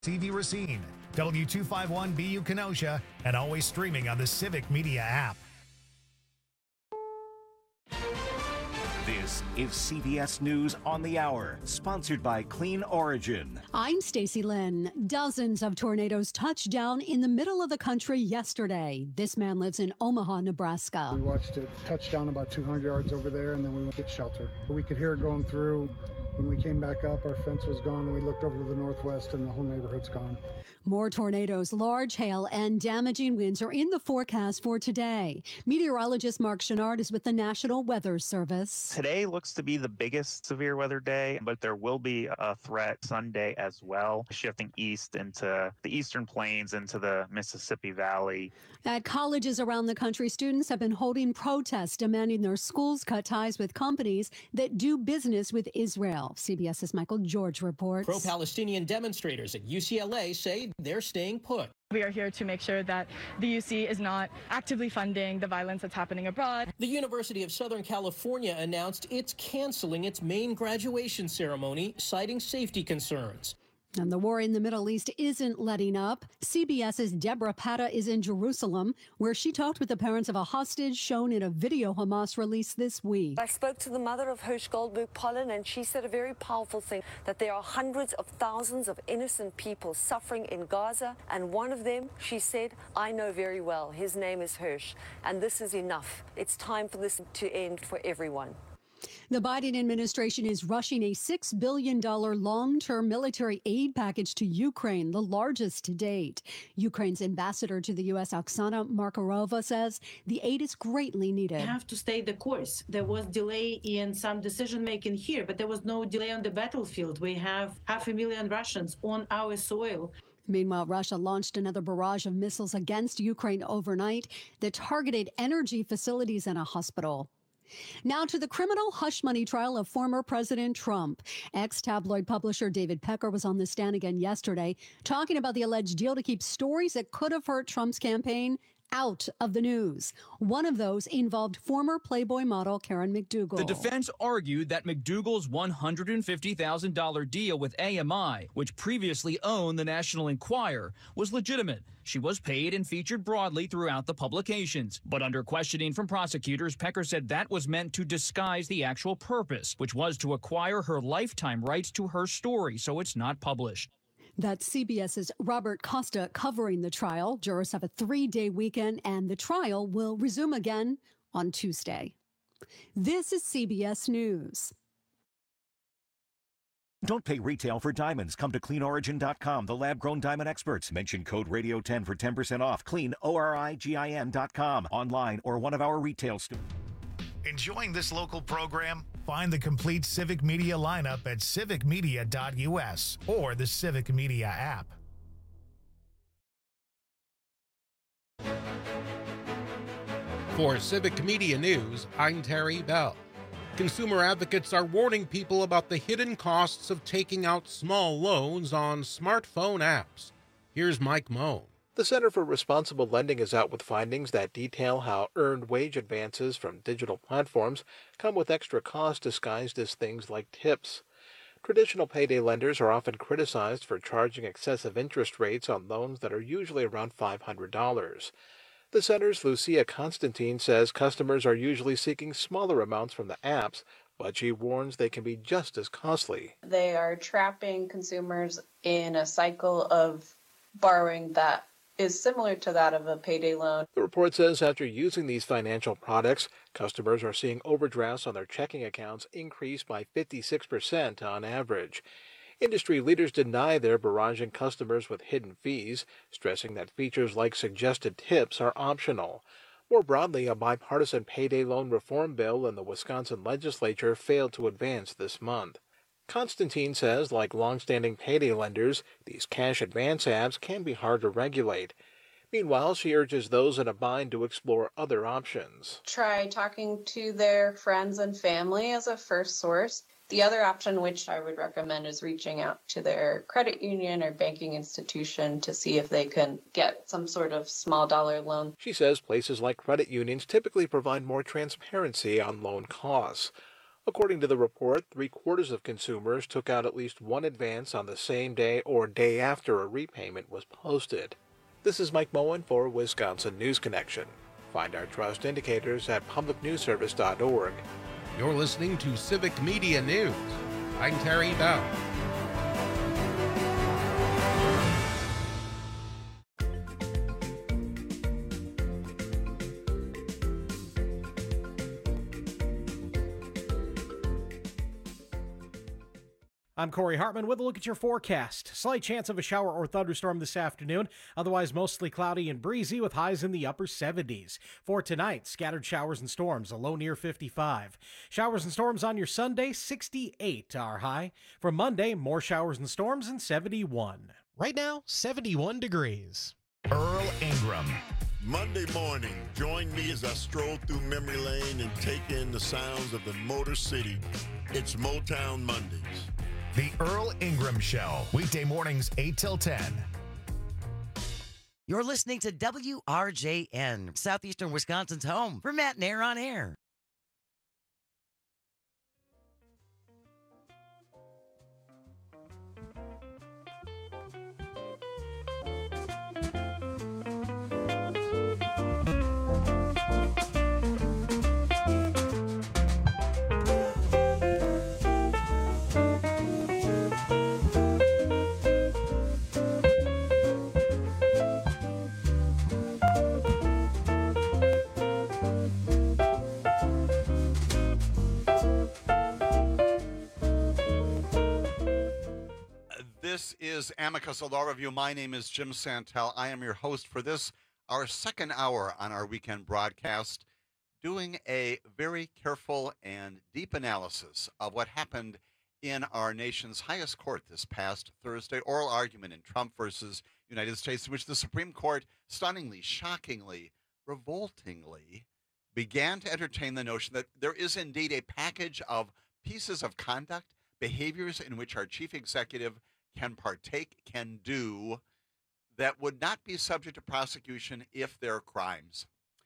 TV Racine, W251BU Kenosha, and always streaming on the Civic Media app. This is CBS News on the Hour, sponsored by Clean Origin. I'm Stacey Lynn. Dozens of tornadoes touched down in the middle of the country yesterday. This man lives in Omaha, Nebraska. We watched it touch down about 200 yards over there, and then we went to get shelter. We could hear it going through. When we came back up, our fence was gone, and we looked over to the northwest, and the whole neighborhood's gone. More tornadoes, large hail, and damaging winds are in the forecast for today. Meteorologist Mark Chenard is with the National Weather Service. Today looks to be the biggest severe weather day, but there will be a threat Sunday as well, shifting east into the eastern plains, into the Mississippi Valley. At colleges around the country, students have been holding protests demanding their schools cut ties with companies that do business with Israel. CBS's Michael George reports. Pro-Palestinian demonstrators at UCLA say they're staying put. We are here to make sure that the UC is not actively funding the violence that's happening abroad. The University of Southern California announced it's canceling its main graduation ceremony, citing safety concerns. And the war in the Middle East isn't letting up. CBS's Deborah Patta is in Jerusalem, where she talked with the parents of a hostage shown in a video Hamas released this week. I spoke to the mother of Hersh Goldberg-Pollen, and she said a very powerful thing, that there are hundreds of thousands of innocent people suffering in Gaza, and one of them, she said, I know very well. His name is Hersh, and this is enough. It's time for this to end for everyone. The Biden administration is rushing a $6 billion long-term military aid package to Ukraine, the largest to date. Ukraine's ambassador to the U.S., Oksana Markarova, says the aid is greatly needed. We have to stay the course. There was delay in some decision-making here, but there was no delay on the battlefield. We have 500,000 Russians on our soil. Meanwhile, Russia launched another barrage of missiles against Ukraine overnight that targeted energy facilities and a hospital. Now to the criminal hush money trial of former President Trump. Ex-tabloid publisher David Pecker was on the stand again yesterday, talking about the alleged deal to keep stories that could have hurt Trump's campaign out of the news. One of those involved former Playboy model Karen McDougal. The defense argued that McDougal's $150,000 deal with AMI, which previously owned the National Enquirer, was legitimate. She was paid and featured broadly throughout the publications. But under questioning from prosecutors, Pecker said that was meant to disguise the actual purpose, which was to acquire her lifetime rights to her story so it's not published. That's CBS's Robert Costa covering the trial. Jurors have a 3-day weekend, and the trial will resume again on Tuesday. This is CBS News. Don't pay retail for diamonds. Come to CleanOrigin.com, the lab-grown diamond experts. Mention code Radio10 for 10% off. CleanOrigin.com, online or one of our retail stores. Enjoying this local program? Find the complete Civic Media lineup at civicmedia.us or the Civic Media app. For Civic Media News, I'm Terry Bell. Consumer advocates are warning people about the hidden costs of taking out small loans on smartphone apps. Here's Mike Moe. The Center for Responsible Lending is out with findings that detail how earned wage advances from digital platforms come with extra costs disguised as things like tips. Traditional payday lenders are often criticized for charging excessive interest rates on loans that are usually around $500. The center's Lucia Constantine says customers are usually seeking smaller amounts from the apps, but she warns they can be just as costly. They are trapping consumers in a cycle of borrowing that is similar to that of a payday loan. The report says after using these financial products, customers are seeing overdrafts on their checking accounts increase by 56% on average. Industry leaders deny they're barraging customers with hidden fees, stressing that features like suggested tips are optional. More broadly, a bipartisan payday loan reform bill in the Wisconsin legislature failed to advance this month. Constantine says, like long-standing payday lenders, these cash advance apps can be hard to regulate. Meanwhile, she urges those in a bind to explore other options. Try talking to their friends and family as a first source. The other option, which I would recommend, is reaching out to their credit union or banking institution to see if they can get some sort of small dollar loan. She says places like credit unions typically provide more transparency on loan costs. According to the report, 3/4 of consumers took out at least one advance on the same day or day after a repayment was posted. This is Mike Moen for Wisconsin News Connection. Find our trust indicators at publicnewsservice.org. You're listening to Civic Media News. I'm Terry Bell. I'm Corey Hartman with a look at your forecast. Slight chance of a shower or thunderstorm this afternoon, otherwise mostly cloudy and breezy with highs in the upper 70s. For tonight, scattered showers and storms, a low near 55. Showers and storms on your Sunday, 68 are high. For Monday, more showers and storms and 71. Right now, 71 degrees. Earl Ingram. Monday morning, join me as I stroll through memory lane and take in the sounds of the Motor City. It's Motown Mondays. The Earl Ingram Show, weekday mornings 8 till 10. You're listening to WRJN, Southeastern Wisconsin's home for Matt and Air on Air. This is Amicus, a law review. My name is Jim Santel. I am your host for this, our second hour on our weekend broadcast, doing a very careful and deep analysis of what happened in our nation's highest court this past Thursday, oral argument in Trump versus United States, in which the Supreme Court stunningly, shockingly, revoltingly began to entertain the notion that there is indeed a package of pieces of conduct, behaviors in which our chief executive can partake, can do, that would not be subject to prosecution if they're crimes.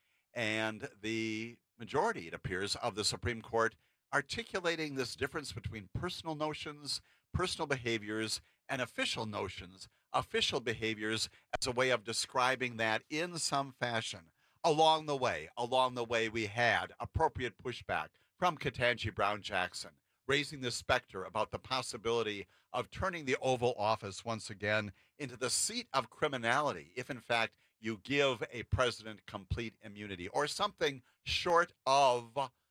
And the majority, it appears, of the Supreme Court articulating this difference between personal notions, personal behaviors, and official notions, official behaviors, as a way of describing that in some fashion. Along the way, we had appropriate pushback from Ketanji Brown Jackson, raising the specter about the possibility of turning the Oval Office once again into the seat of criminality if, in fact, you give a president complete immunity, or something short of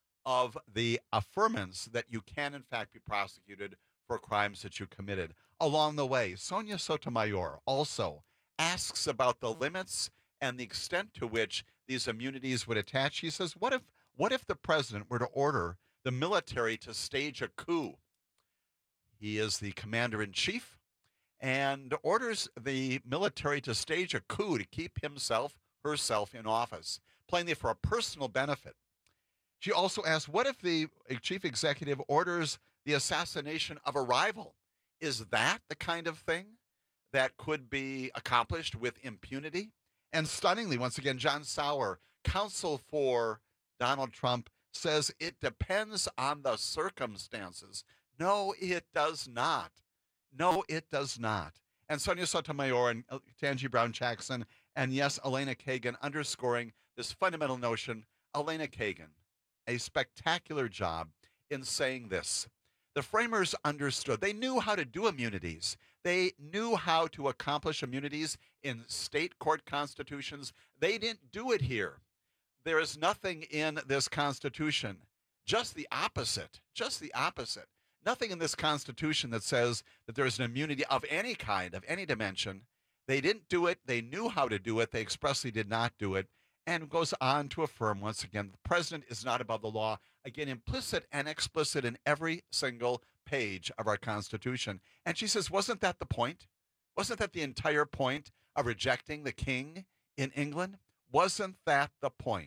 the affirmance that you can, in fact, be prosecuted for crimes that you committed. Along the way, Sonia Sotomayor also asks about the limits and the extent to which these immunities would attach. She says, what if the president were to order the military to stage a coup? He is the commander-in-chief and orders the military to stage a coup to keep herself in office, plainly for a personal benefit. She also asks, what if the chief executive orders the assassination of a rival? Is that the kind of thing that could be accomplished with impunity? And stunningly, once again, John Sauer, counsel for Donald Trump, says it depends on the circumstances. No, it does not. No, it does not. And Sonia Sotomayor and Ketanji Brown Jackson, and yes, Elena Kagan, underscoring this fundamental notion. Elena Kagan, a spectacular job in saying this. The framers understood. They knew how to do immunities. They knew how to accomplish immunities in state court constitutions. They didn't do it here. There is nothing in this Constitution, just the opposite, Nothing in this Constitution that says that there is an immunity of any kind, of any dimension. They didn't do it. They knew how to do it. They expressly did not do it. And goes on to affirm once again, the president is not above the law. Again, implicit and explicit in every single page of our Constitution. And she says, wasn't that the point? Wasn't that the entire point of rejecting the king in England? Wasn't that the point?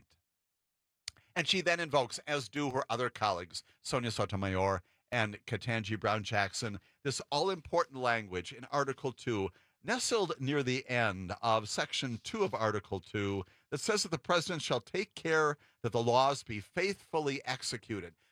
And she then invokes, as do her other colleagues, Sonia Sotomayor and Ketanji Brown Jackson, this all-important language in Article 2, nestled near the end of Section 2 of Article 2, that says that the president shall take care that the laws be faithfully executed.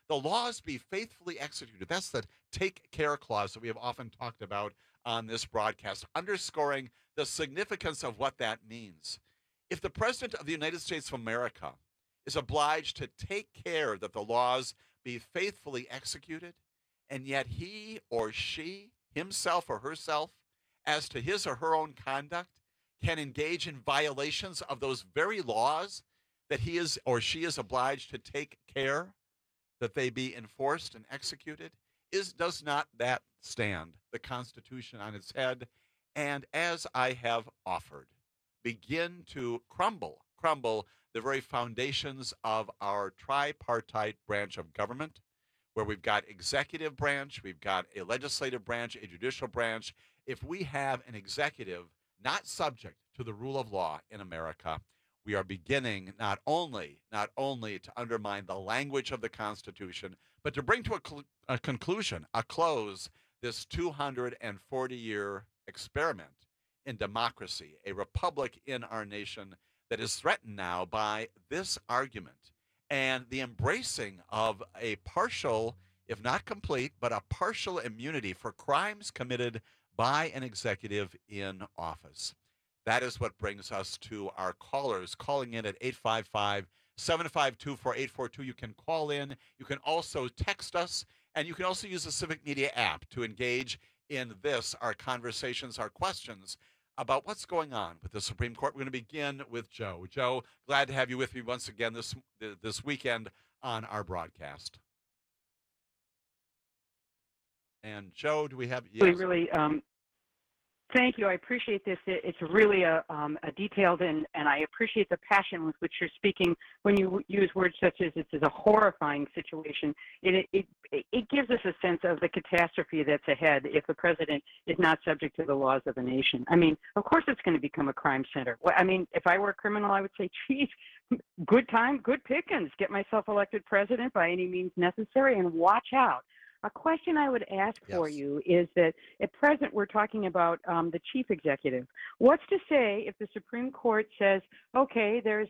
the laws be faithfully executed. That's the take care clause that we have often talked about on this broadcast, underscoring the significance of what that means. If the President of the United States of America is obliged to take care that the laws be faithfully executed, and yet he or she, himself or herself, as to his or her own conduct, can engage in violations of those very laws that he is or she is obliged to take care that they be enforced and executed, does not that stand the Constitution on its head, and as I have offered, begin to crumble the very foundations of our tripartite branch of government, where we've got executive branch, we've got a legislative branch, a judicial branch. If we have an executive not subject to the rule of law in America, we are beginning not only to undermine the language of the Constitution, but to bring to a conclusion, a close, this 240-year experiment in democracy, a republic in our nation that is threatened now by this argument and the embracing of a partial, if not complete, but a partial immunity for crimes committed by an executive in office. That is what brings us to our callers calling in at 855-752-4842. You can call in. You can also text us, and you can also use the Civic Media app to engage in this, our conversations, our questions about what's going on with the Supreme Court. We're going to begin with Joe. Joe, glad to have you with me once again this weekend on our broadcast. And Joe, do we have? Yes. Really, thank you. I appreciate this. It's really a detailed and I appreciate the passion with which you're speaking when you use words such as this is a horrifying situation. It gives us a sense of the catastrophe that's ahead if the president is not subject to the laws of the nation. I mean, of course it's going to become a crime center. I mean, if I were a criminal, I would say, geez, good time, good pickings. Get myself elected president by any means necessary and watch out. A question I would ask for you is that at present we're talking about the chief executive. What's to say if the Supreme Court says, okay, there's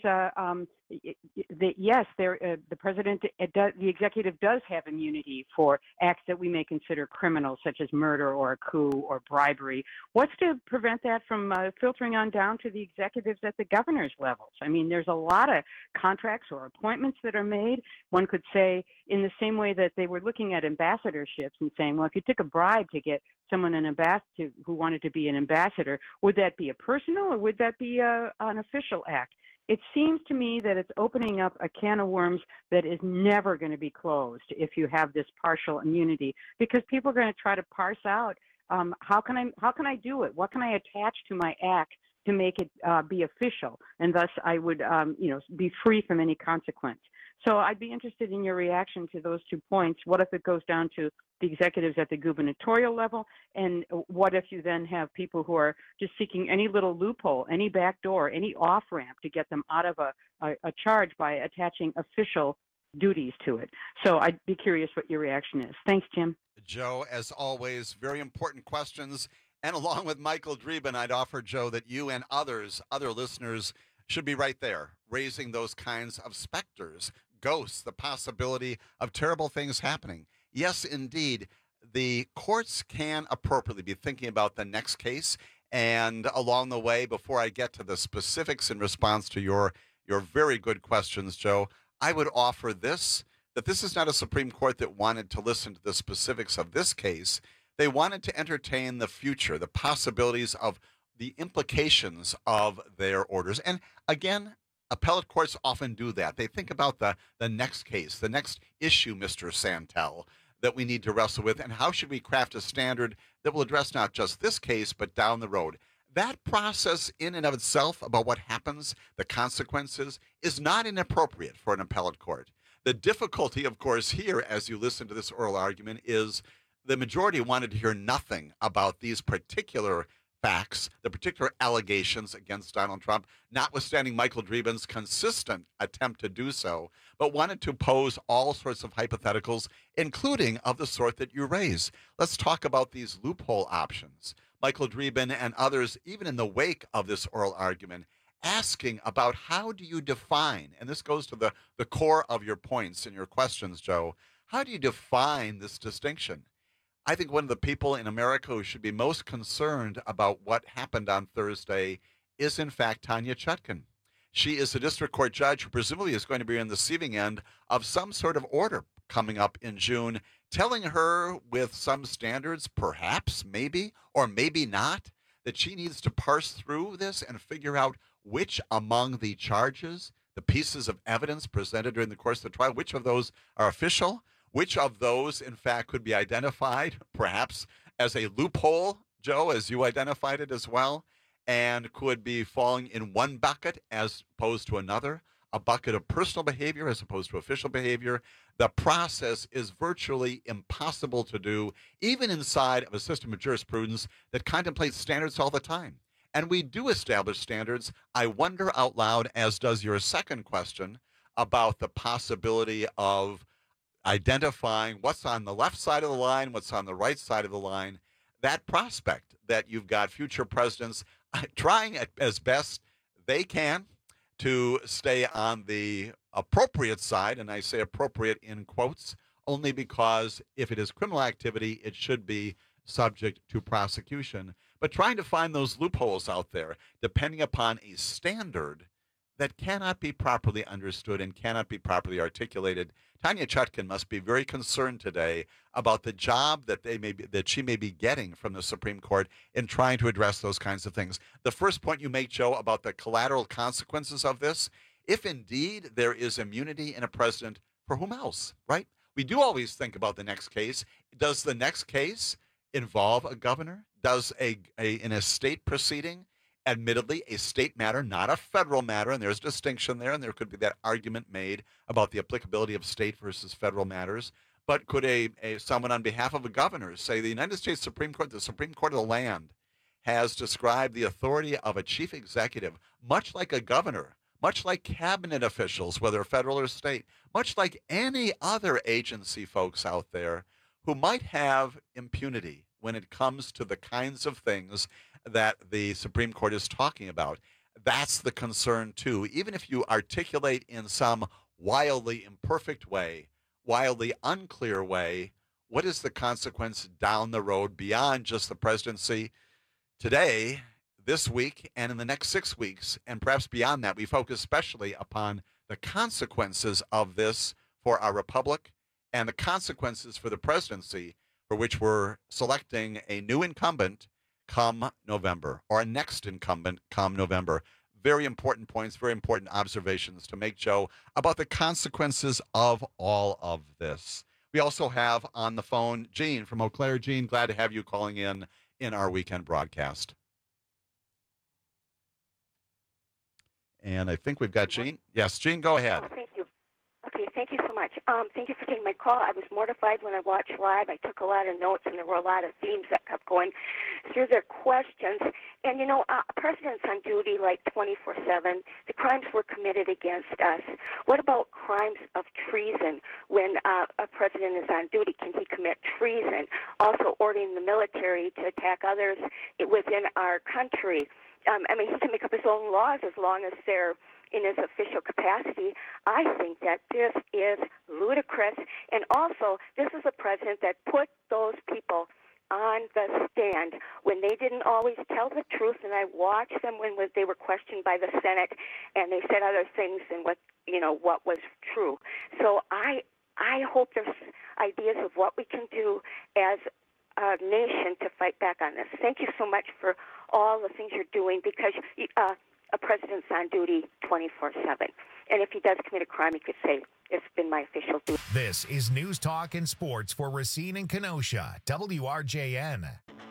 the president, the executive does have immunity for acts that we may consider criminal, such as murder or a coup or bribery. What's to prevent that from filtering on down to the executives at the governor's levels? I mean, there's a lot of contracts or appointments that are made. One could say, in the same way that they were looking at ambassadorships and saying, well, if you took a bribe to get someone an ambassador who wanted to be an ambassador, would that be a personal or would that be an official act? It seems to me that it's opening up a can of worms that is never going to be closed if you have this partial immunity, because people are going to try to parse out how can I do it? What can I attach to my act to make it be official? And thus I would be free from any consequence. So I'd be interested in your reaction to those 2 points. What if it goes down to the executives at the gubernatorial level? And what if you then have people who are just seeking any little loophole, any back door, any off-ramp to get them out of a charge by attaching official duties to it? So I'd be curious what your reaction is. Thanks, Jim. Joe, as always, very important questions. And along with Michael Dreeben, I'd offer, Joe, that you and other listeners should be right there, raising those kinds of specters, ghosts, the possibility of terrible things happening. Yes, indeed, the courts can appropriately be thinking about the next case. And along the way, before I get to the specifics in response to your very good questions, Joe, I would offer that this is not a Supreme Court that wanted to listen to the specifics of this case. They wanted to entertain the future, the possibilities of the implications of their orders. And again, appellate courts often do that. They think about the next case, the next issue, Mr. Santel, that we need to wrestle with, and how should we craft a standard that will address not just this case, but down the road. That process in and of itself about what happens, the consequences, is not inappropriate for an appellate court. The difficulty, of course, here, as you listen to this oral argument, is the majority wanted to hear nothing about these particular facts, the particular allegations against Donald Trump, notwithstanding Michael Dreeben's consistent attempt to do so, but wanted to pose all sorts of hypotheticals, including of the sort that you raise. Let's talk about these loophole options. Michael Dreeben and others, even in the wake of this oral argument, asking about how do you define, and this goes to the core of your points and your questions, Joe, How do you define this distinction? I think one of the people in America who should be most concerned about what happened on Thursday is, in fact, Tanya Chutkan. She is a district court judge who presumably is going to be on the receiving end of some sort of order coming up in June, telling her with some standards, perhaps, maybe, or maybe not, that she needs to parse through this and figure out which among the charges, the pieces of evidence presented during the course of the trial, which of those are official, which of those, in fact, could be identified perhaps as a loophole, Joe, as you identified it as well, and could be falling in one bucket as opposed to another, a bucket of personal behavior as opposed to official behavior. The process is virtually impossible to do, even inside of a system of jurisprudence that contemplates standards all the time. And we do establish standards. I wonder out loud, as does your second question, about the possibility of identifying what's on the left side of the line, what's on the right side of the line, that prospect that you've got future presidents trying as best they can to stay on the appropriate side, and I say appropriate in quotes, only because if it is criminal activity, it should be subject to prosecution. But trying to find those loopholes out there, depending upon a standard that cannot be properly understood and cannot be properly articulated. Tanya Chutkan must be very concerned today about the job that she may be getting from the Supreme Court in trying to address those kinds of things. The first point you make, Joe, about the collateral consequences of this, if indeed there is immunity in a president, for whom else, right? We do always think about the next case. Does the next case involve a governor? Does in a state proceeding, admittedly a state matter, not a federal matter, and there's a distinction there, and there could be that argument made about the applicability of state versus federal matters, but could someone on behalf of a governor say the United States Supreme Court, the Supreme Court of the land, has described the authority of a chief executive, much like a governor, much like cabinet officials, whether federal or state, much like any other agency folks out there who might have impunity when it comes to the kinds of things that the Supreme Court is talking about. That's the concern, too. Even if you articulate in some wildly imperfect way, wildly unclear way, what is the consequence down the road beyond just the presidency? Today, this week, and in the next 6 weeks, and perhaps beyond that, we focus especially upon the consequences of this for our republic and the consequences for the presidency, for which we're selecting a new incumbent come November, or a next incumbent come November. Very important points, very important observations to make, Joe, about the consequences of all of this. We also have on the phone Gene from Eau Claire. Gene, glad to have you calling in our weekend broadcast. And I think we've got Gene. Yes, Gene, go ahead. Oh, thank you. Okay, thank you so much. Thank you for taking my call. I was mortified when I watched live. I took a lot of notes, and there were a lot of themes that kept going through their questions. And, you know, presidents on duty like 24/7, the crimes were committed against us. What about crimes of treason when a president is on duty? Can he commit treason? Also ordering the military to attack others within our country. I mean, he can make up his own laws as long as they're in his official capacity. I think that this is ludicrous. And also, this is a president that put those people on the stand when they didn't always tell the truth. And I watched them when they were questioned by the Senate, and they said other things than what was true. So I hope there's ideas of what we can do as a nation to fight back on this. Thank you so much for all the things you're doing, because a president's on duty 24/7. And if he does commit a crime, he could say, it's been my official duty. This is News Talk and Sports for Racine and Kenosha, WRJN.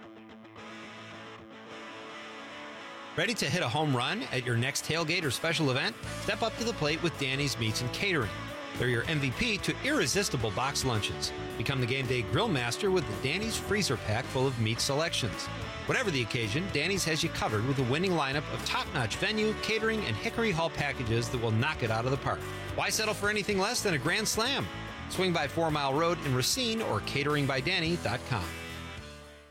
Ready to hit a home run at your next tailgate or special event? Step up to the plate with Danny's Meats and Catering. They're your MVP to irresistible box lunches. Become the game day grill master with the Danny's freezer pack full of meat selections. Whatever the occasion, Danny's has you covered with a winning lineup of top-notch venue, catering, and Hickory Hall packages that will knock it out of the park. Why settle for anything less than a grand slam? Swing by 4 Mile Road in Racine or cateringbydanny.com.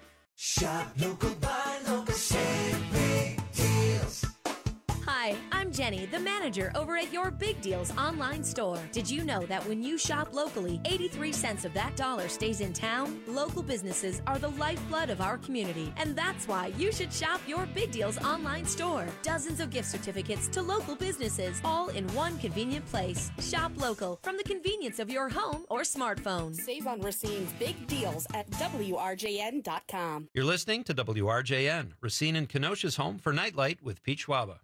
Shop local, buy local, save big deals. Hi, I'm Jenny, the manager over at your Big Deals online store. Did you know that when you shop locally, 83 cents of that dollar stays in town? Local businesses are the lifeblood of our community, and that's why you should shop your Big Deals online store. Dozens of gift certificates to local businesses, all in one convenient place. Shop local from the convenience of your home or smartphone. Save on Racine's Big Deals at WRJN.com. You're listening to WRJN, Racine and Kenosha's home for Nightlight with Pete Schwaba.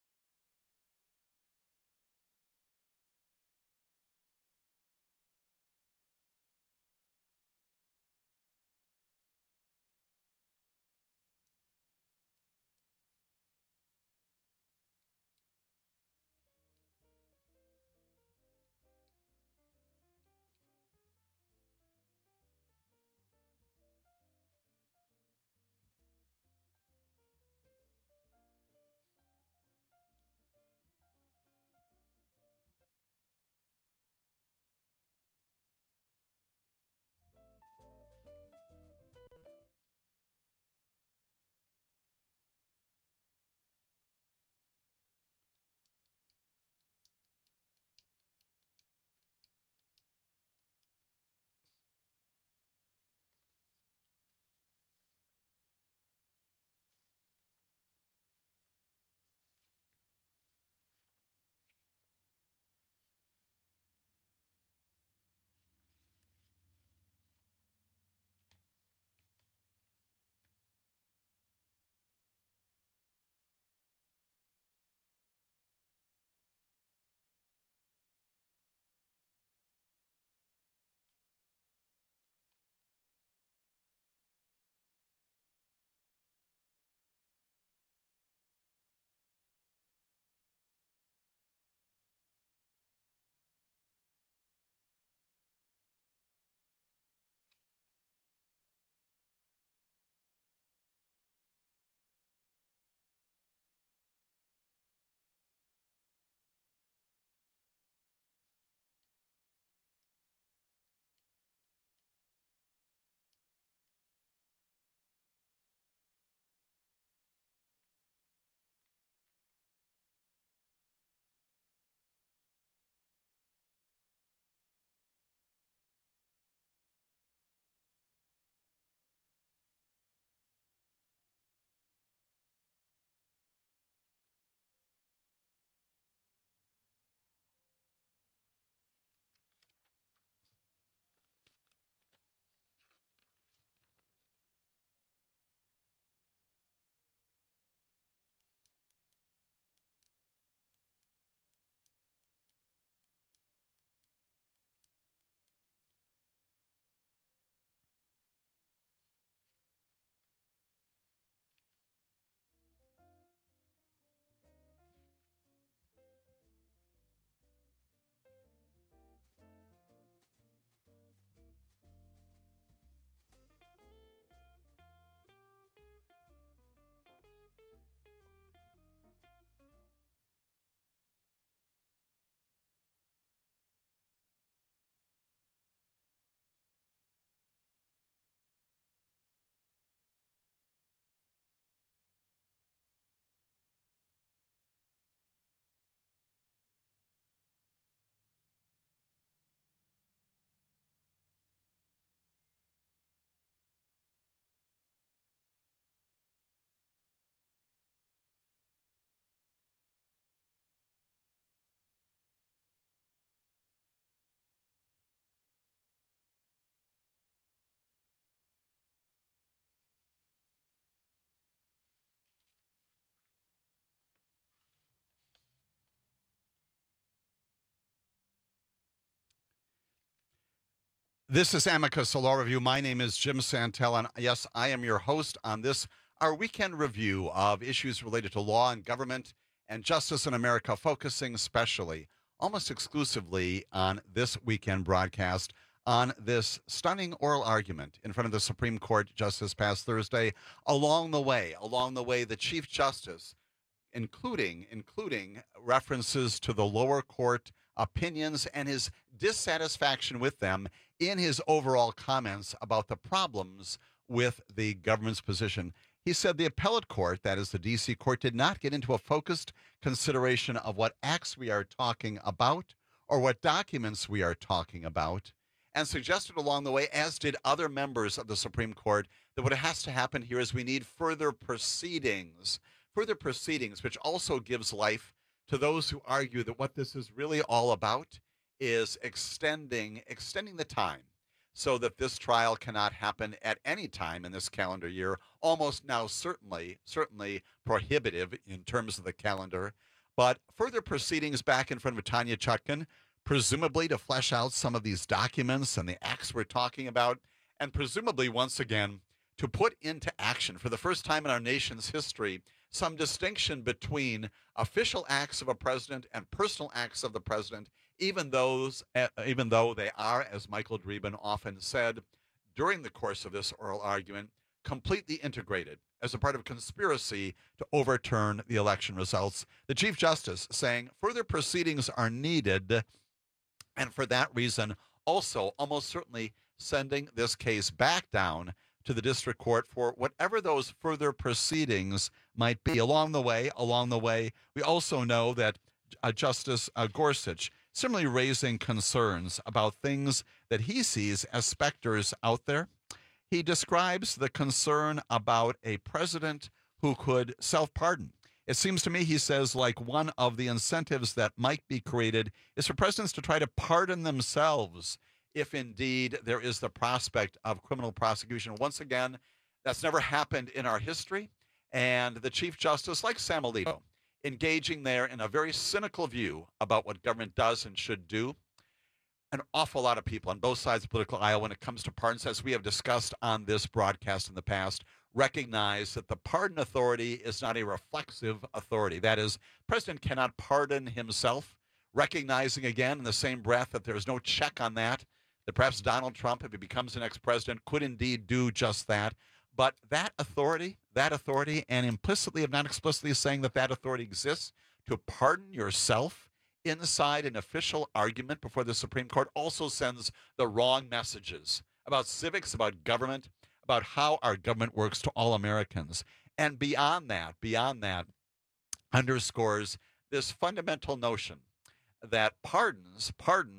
This is Amicus Law Review. My name is Jim Santel, and yes, I am your host on this, our weekend review of issues related to law and government and justice in America, focusing especially, almost exclusively on this weekend broadcast on this stunning oral argument in front of the Supreme Court just this past Thursday. Along the way, the Chief Justice, including references to the lower court opinions and his dissatisfaction with them in his overall comments about the problems with the government's position. He said the appellate court, that is the D.C. court, did not get into a focused consideration of what acts we are talking about or what documents we are talking about, and suggested along the way, as did other members of the Supreme Court, that what has to happen here is we need further proceedings, which also gives life to those who argue that what this is really all about is extending the time so that this trial cannot happen at any time in this calendar year, almost now certainly prohibitive in terms of the calendar. But further proceedings back in front of Tanya Chutkan, presumably to flesh out some of these documents and the acts we're talking about, and presumably once again to put into action for the first time in our nation's history some distinction between official acts of a president and personal acts of the president, even though they are, as Michael Dreeben often said during the course of this oral argument, completely integrated as a part of a conspiracy to overturn the election results. The Chief Justice saying further proceedings are needed, and for that reason also almost certainly sending this case back down to the district court for whatever those further proceedings might be. Along the way, we also know that Justice Gorsuch similarly raising concerns about things that he sees as specters out there. He describes the concern about a president who could self-pardon. It seems to me, he says, like one of the incentives that might be created is for presidents to try to pardon themselves if indeed there is the prospect of criminal prosecution. Once again, that's never happened in our history. And the Chief Justice, like Sam Alito, engaging there in a very cynical view about what government does and should do. An awful lot of people on both sides of the political aisle, when it comes to pardons, as we have discussed on this broadcast in the past, recognize that the pardon authority is not a reflexive authority. That is, the president cannot pardon himself, recognizing again in the same breath that there is no check on that perhaps Donald Trump, if he becomes the next president, could indeed do just that. But that authority, and implicitly, if not explicitly, saying that authority exists to pardon yourself inside an official argument before the Supreme Court also sends the wrong messages about civics, about government, about how our government works to all Americans. And beyond that, underscores this fundamental notion that pardons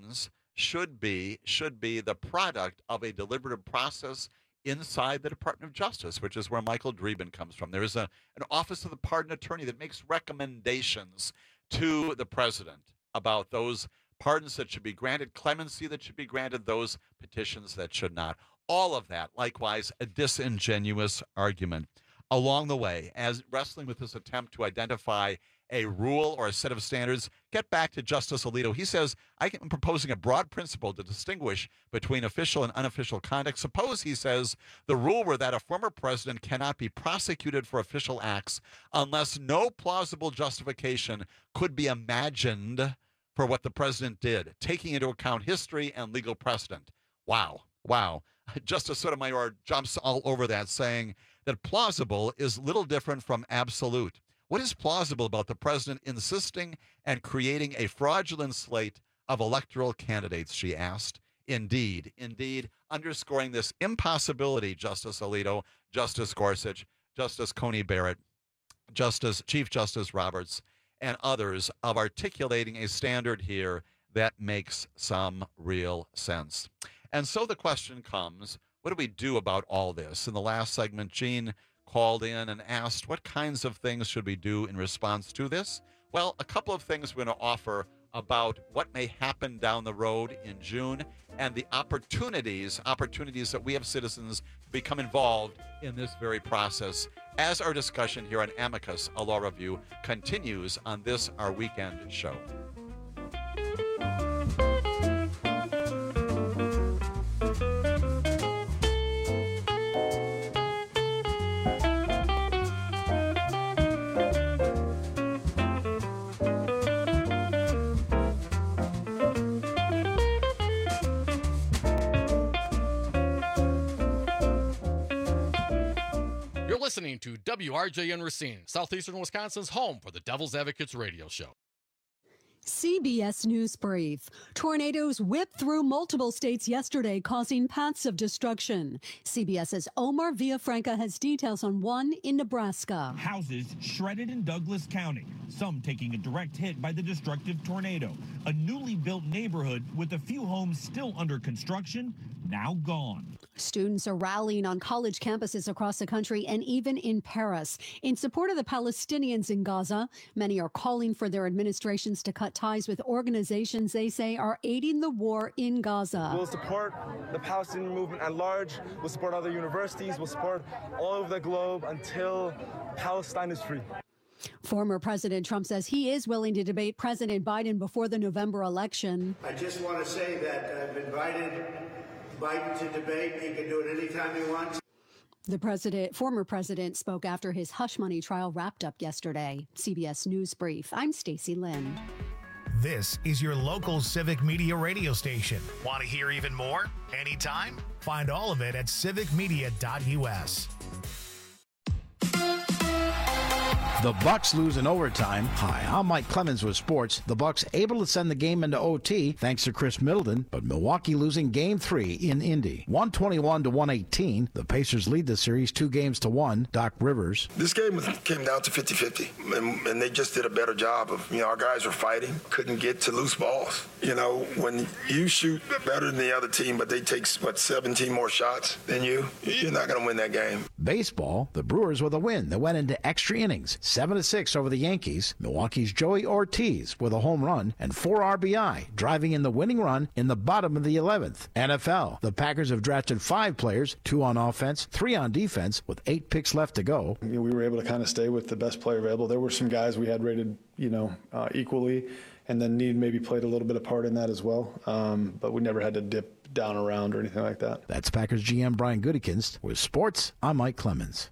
should be the product of a deliberative process inside the Department of Justice, which is where Michael Dreeben comes from. There is an Office of the Pardon Attorney that makes recommendations to the president about those pardons that should be granted, clemency that should be granted, those petitions that should not. All of that, likewise, a disingenuous argument. Along the way, as wrestling with this attempt to identify a rule or a set of standards, get back to Justice Alito. He says, I am proposing a broad principle to distinguish between official and unofficial conduct. Suppose, he says, the rule were that a former president cannot be prosecuted for official acts unless no plausible justification could be imagined for what the president did, taking into account history and legal precedent. Wow. Justice Sotomayor jumps all over that, saying that plausible is little different from absolute. What is plausible about the president insisting and creating a fraudulent slate of electoral candidates, she asked. Indeed, underscoring this impossibility, Justice Alito, Justice Gorsuch, Justice Coney Barrett, Chief Justice Roberts, and others, of articulating a standard here that makes some real sense. And so the question comes, what do we do about all this? In the last segment, Gene called in and asked, what kinds of things should we do in response to this? Well, a couple of things we're going to offer about what may happen down the road in June and the opportunities that we have citizens to become involved in this very process as our discussion here on Amicus, a Law Review, continues on this, our weekend show. Listening to WRJN Racine, Southeastern Wisconsin's home for the Devil's Advocates radio show. CBS News Brief. Tornadoes whipped through multiple states yesterday, causing paths of destruction. CBS's Omar Villafranca has details on one in Nebraska. Houses shredded in Douglas County, some taking a direct hit by the destructive tornado. A newly built neighborhood with a few homes still under construction, now gone. Students are rallying on college campuses across the country and even in Paris in support of the Palestinians in Gaza. Many are calling for their administrations to cut ties with organizations they say are aiding the war in Gaza. We'll support the Palestinian movement at large. We'll support other universities. We'll support all over the globe until Palestine is free. Former President Trump says he is willing to debate President Biden before the November election. I just want to say that I've invited Biden to debate. He can do it anytime he wants. The former president spoke after his hush money trial wrapped up yesterday. CBS News Brief. I'm Stacey Lynn. This is your local Civic Media radio station. Want to hear even more? Anytime? Find all of it at civicmedia.us. The Bucks lose in overtime. Hi, I'm Mike Clemens with sports. The Bucks able to send the game into OT thanks to Chris Middleton, but Milwaukee losing Game 3 in Indy. 121-118. The Pacers lead the series 2-1. Doc Rivers. This game came down to 50-50, and they just did a better job of, our guys were fighting, couldn't get to loose balls. When you shoot better than the other team, but they take, 17 more shots than you're not going to win that game. Baseball, the Brewers with a win that went into extra innings. 7-6 over the Yankees. Milwaukee's Joey Ortiz with a home run and 4 RBI, driving in the winning run in the bottom of the 11th. NFL, the Packers have drafted 5 players, 2 on offense, 3 on defense, with 8 picks left to go. We were able to kind of stay with the best player available. There were some guys we had rated, equally, and then Need maybe played a little bit of part in that as well. But we never had to dip down around or anything like that. That's Packers GM Brian Gutekunst. With sports, I'm Mike Clemens.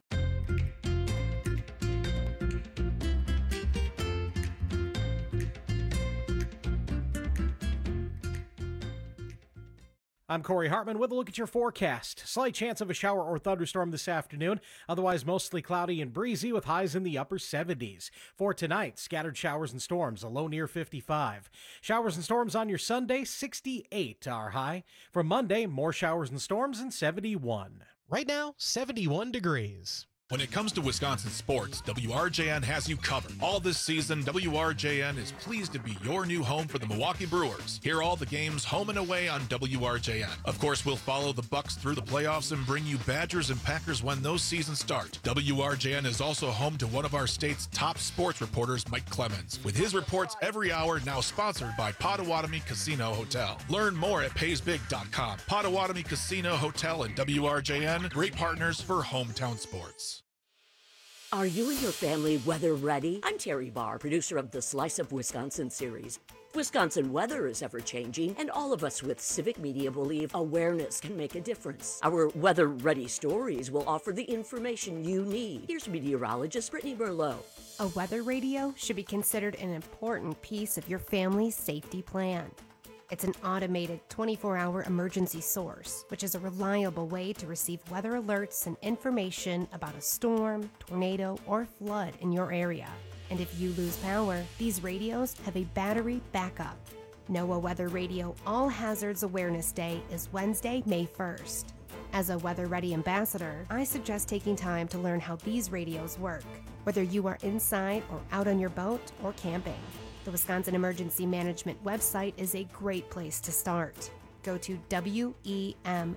I'm Corey Hartman with a look at your forecast. Slight chance of a shower or thunderstorm this afternoon. Otherwise, mostly cloudy and breezy with highs in the upper 70s. For tonight, scattered showers and storms, a low near 55. Showers and storms on your Sunday, 68 our high. For Monday, more showers and storms and 71. Right now, 71 degrees. When it comes to Wisconsin sports, WRJN has you covered. All this season, WRJN is pleased to be your new home for the Milwaukee Brewers. Hear all the games home and away on WRJN. Of course, we'll follow the Bucks through the playoffs and bring you Badgers and Packers when those seasons start. WRJN is also home to one of our state's top sports reporters, Mike Clemens, with his reports every hour, now sponsored by Potawatomi Casino Hotel. Learn more at paysbig.com. Potawatomi Casino Hotel and WRJN, great partners for hometown sports. Are you and your family weather ready? I'm Terry Barr, producer of the Slice of Wisconsin series. Wisconsin weather is ever-changing, and all of us with Civic Media believe awareness can make a difference. Our weather-ready stories will offer the information you need. Here's meteorologist Brittany Merlot. A weather radio should be considered an important piece of your family's safety plan. It's an automated 24-hour emergency source, which is a reliable way to receive weather alerts and information about a storm, tornado, or flood in your area. And if you lose power, these radios have a battery backup. NOAA Weather Radio All Hazards Awareness Day is Wednesday, May 1st. As a Weather Ready ambassador, I suggest taking time to learn how these radios work, whether you are inside or out on your boat or camping. The Wisconsin Emergency Management website is a great place to start. Go to wem.wi.gov.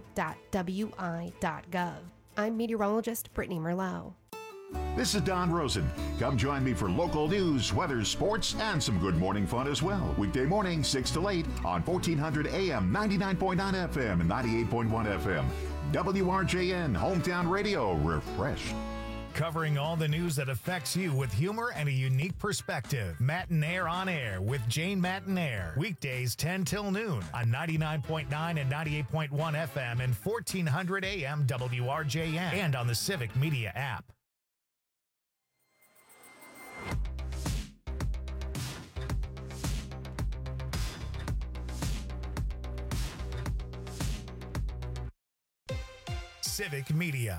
I'm meteorologist Brittany Merlot. This is Don Rosen. Come join me for local news, weather, sports, and some good morning fun as well. Weekday morning, 6 to 8 on 1400 AM, 99.9 FM, and 98.1 FM. WRJN, Hometown Radio, refreshed. Covering all the news that affects you with humor and a unique perspective. Matinaire on Air with Jane Matinaire. Weekdays 10 till noon on 99.9 and 98.1 FM and 1400 AM WRJN and on the Civic Media app. Civic Media.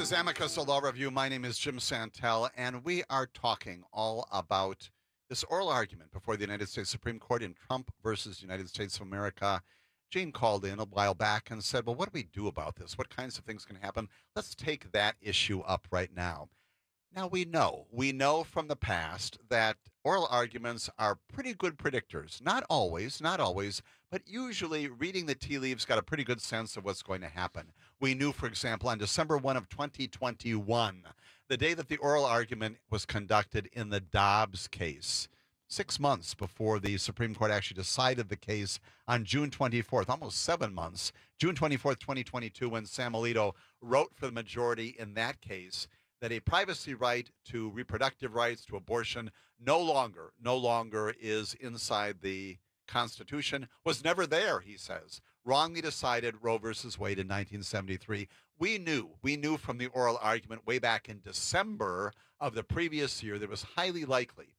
is Amicus, a law review. My name is Jim Santel, and we are talking all about this oral argument before the United States Supreme Court in Trump versus United States of America. Gene called in a while back and said, well, what do we do about this? What kinds of things can happen? Let's take that issue up right now. Now, we know from the past that oral arguments are pretty good predictors. Not always, but usually reading the tea leaves got a pretty good sense of what's going to happen. We knew, for example, on December 1 of 2021, the day that the oral argument was conducted in the Dobbs case, 6 months before the Supreme Court actually decided the case on June 24th, almost 7 months, June 24th, 2022, when Sam Alito wrote for the majority in that case that a privacy right to reproductive rights, to abortion, no longer is inside the Constitution, was never there, he says. Wrongly decided Roe versus Wade in 1973. We knew from the oral argument way back in December of the previous year that it was highly likely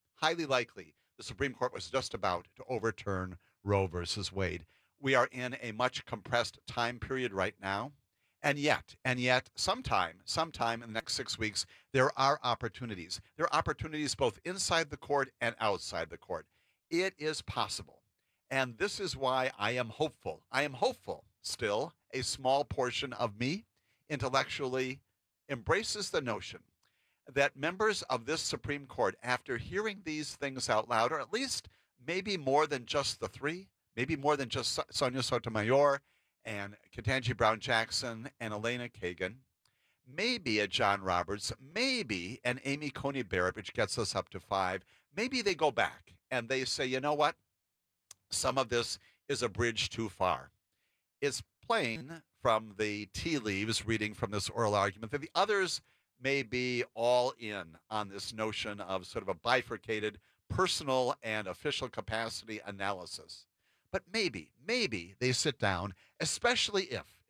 the Supreme Court was just about to overturn Roe versus Wade. We are in a much compressed time period right now. And yet, sometime in the next 6 weeks, there are opportunities. There are opportunities both inside the court and outside the court. It is possible. And this is why I am hopeful. I am hopeful still. A small portion of me intellectually embraces the notion that members of this Supreme Court, after hearing these things out loud, or at least maybe more than just the three, maybe more than just Sonia Sotomayor and Ketanji Brown Jackson and Elena Kagan, maybe a John Roberts, maybe an Amy Coney Barrett, which gets us up to 5. Maybe they go back and they say, you know what? Some of this is a bridge too far. It's plain from the tea leaves reading from this oral argument that the others may be all in on this notion of sort of a bifurcated personal and official capacity analysis. But maybe they sit down, especially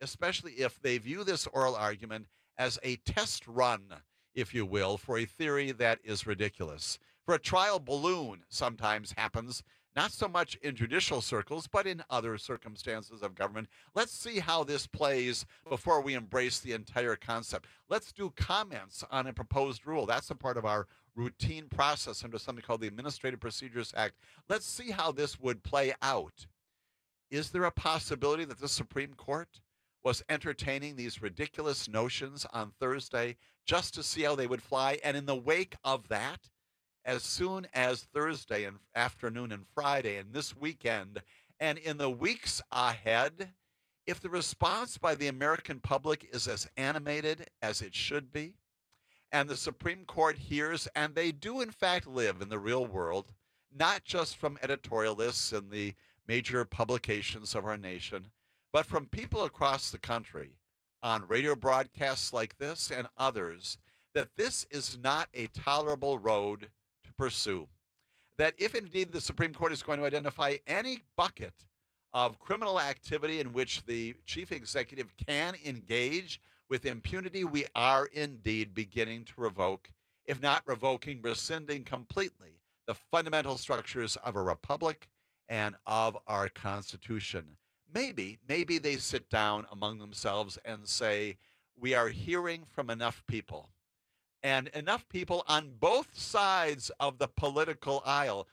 if they view this oral argument as a test run, if you will, for a theory that is ridiculous. For a trial balloon sometimes happens, not so much in judicial circles, but in other circumstances of government. Let's see how this plays before we embrace the entire concept. Let's do comments on a proposed rule. That's a part of our routine process under something called the Administrative Procedures Act. Let's see how this would play out. Is there a possibility that the Supreme Court was entertaining these ridiculous notions on Thursday just to see how they would fly? And in the wake of that, as soon as Thursday and afternoon and Friday and this weekend and in the weeks ahead, if the response by the American public is as animated as it should be, and the Supreme Court hears, and they do in fact live in the real world, not just from editorialists in the major publications of our nation, but from people across the country on radio broadcasts like this and others, that this is not a tolerable road to pursue. That if indeed the Supreme Court is going to identify any bucket of criminal activity in which the chief executive can engage with impunity, we are indeed beginning to revoke, if not revoking, rescinding completely the fundamental structures of a republic and of our Constitution. Maybe they sit down among themselves and say, we are hearing from enough people, and enough people on both sides of the political aisle.